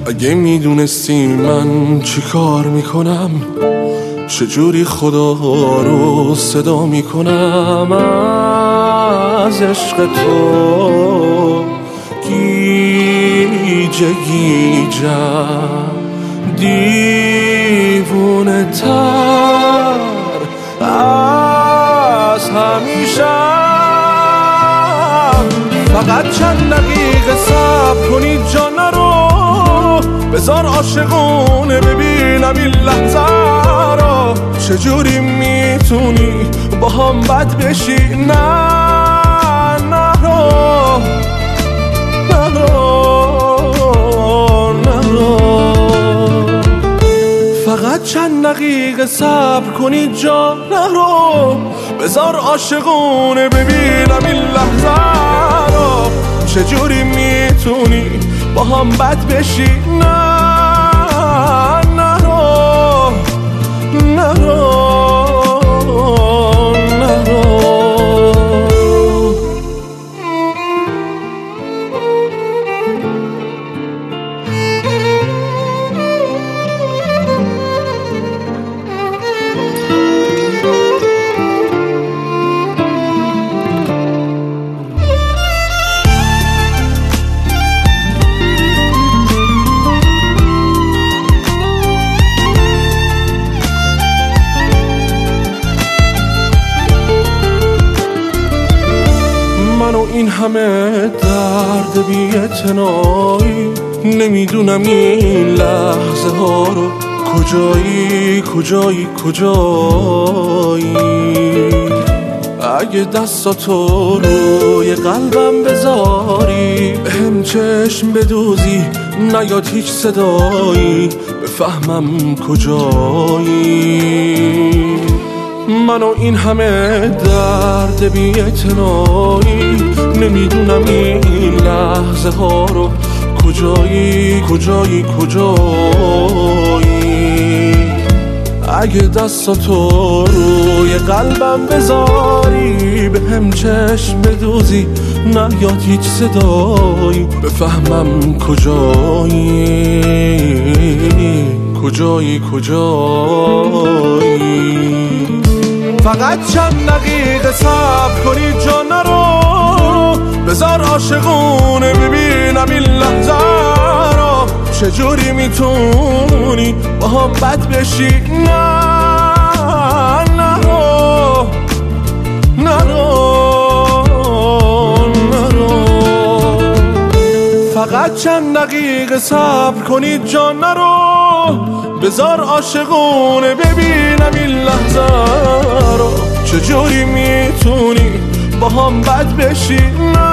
اگه میدونستی من چی کار میکنم، چجوری خدا رو صدا میکنم، از عشق تو گیجه گیجم، دیوونه تر از همیشم. فقط چند دقیقه صبر کنی جان رو، بذار عاشقونه ببینم این لحظه رو. چجوری میتونی با هم بد بشی؟ نه نرو فقط چند دقیقه صبر کنی جان رو، بذار عاشقونه ببینم این لحظه رو. چجوری میتونی با هم بد بشی؟ نه نرو منو این همه درد بی‌اعتنایی، نمیدونم این لحظه ها رو کجایی. اگه دستاتو روی قلبم بذاری، بهم چشم بدوزی، نیاد هیچ صدایی، بفهمم کجایی. منو این همه درد بی‌اعتنایی، نمیدونم این لحظه ها رو کجایی. اگه دستاتو روی قلبم بذاری، بهم چشم بدوزی، نیاد هیچ صدایی، بفهمم کجایی. فقط چند دقیقه صبر کنی جان رو، بذار عاشقونه ببینم این لحظه رو. چجوری میتونی با هم بد بشی؟ نه فقط چند دقیقه صبر کنی جان رو، بذار عاشقونه ببینم این لحظه رو. چجوری میتونی با هم بد بشی؟ نه